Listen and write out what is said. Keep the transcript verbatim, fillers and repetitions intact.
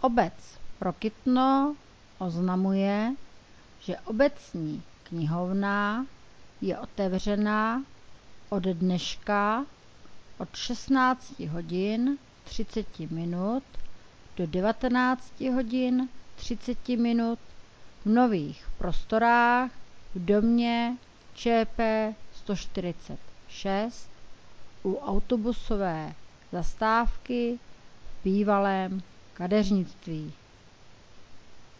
Obec Rokytno oznamuje, že obecní knihovna je otevřena od dneška od šestnácti hodin třicet minut do devatenácti hodin třicet minut v nových prostorách v domě ČP sto čtyřicet šest u autobusové zastávky v bývalém kadeřnictví.